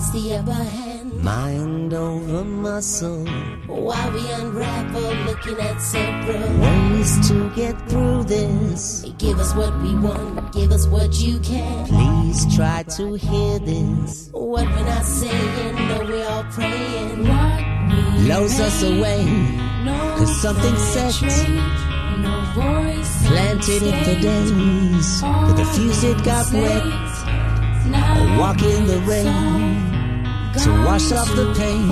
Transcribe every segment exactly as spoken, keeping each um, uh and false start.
gets the upper hand. Mind over muscle, while we unravel, looking at several ways to get through this. Give us what we want, give us what you can. Please try to hear this. What we're not saying, no, we're all praying. What blows us away, cause something set, no voice, planted it for days, but the fuse it got wet. A walk in the rain to wash off the pain.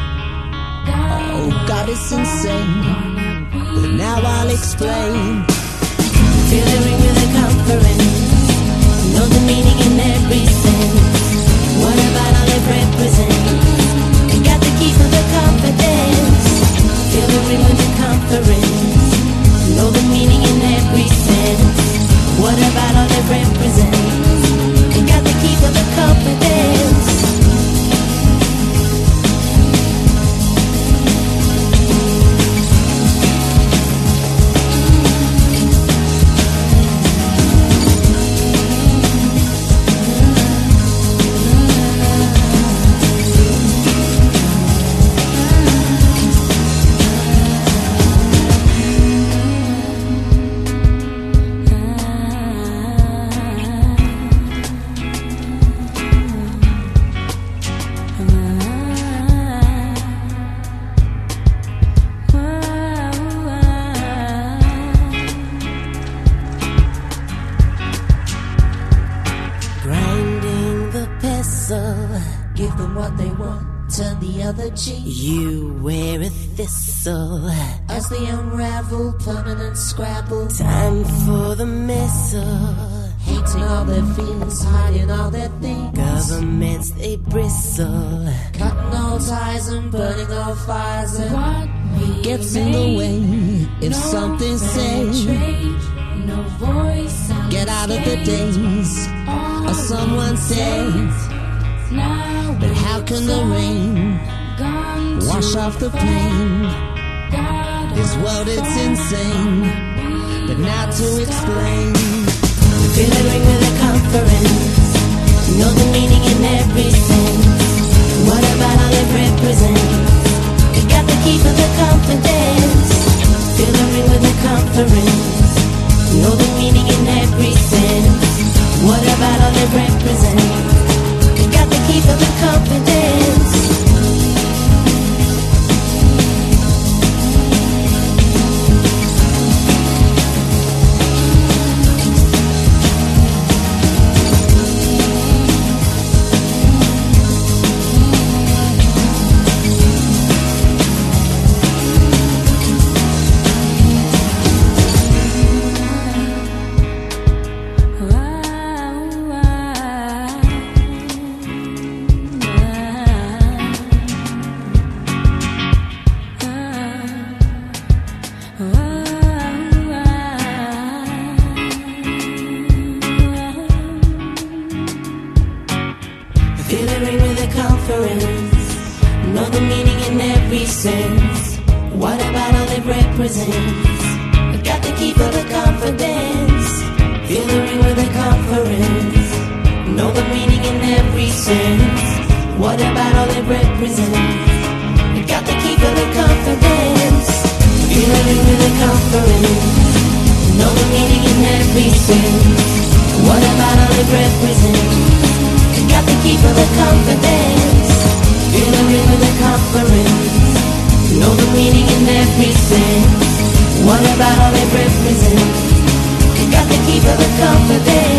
Oh God, it's insane, but now I'll explain. Feel the ring with a conference, know the meaning in every sense. What about all it represents? You got the key for the confidence. Feel the ring with the conference, know the meaning in every sense. What about all it represents? You got the key for the confidence. Give them what they want, turn the other cheek. You wear a thistle as they unravel, permanent scrabble. Time for the missile, hating all their fears, hiding all their things. Governments, they bristle, cutting all ties and burning all fires. And what gets in the way if no something's said. No voice, get out of the days, or someone said. But how can the rain wash off the pain? This world, it's insane, but now to explain. Feel the ring with a conference, know the meaning in every sense. What about all it represents? You got the key for the confidence. Feel the ring with a conference, know the meaning in every sense. What about all it represents? You got the key for the confidence. Feel the ring with a conference, know the meaning in every sense. What about all it represents? You got the key for the confidence. Feel the ring with a conference, know the meaning in every sense. What about all it represents? You got the key for the confidence. Feel the ring with a conference, know the meaning in every sense. What about all it represents? Got the key for the confidence. Feel the ring with the conference, know the meaning in every sense. What about all it represents? Got the key for the confidence.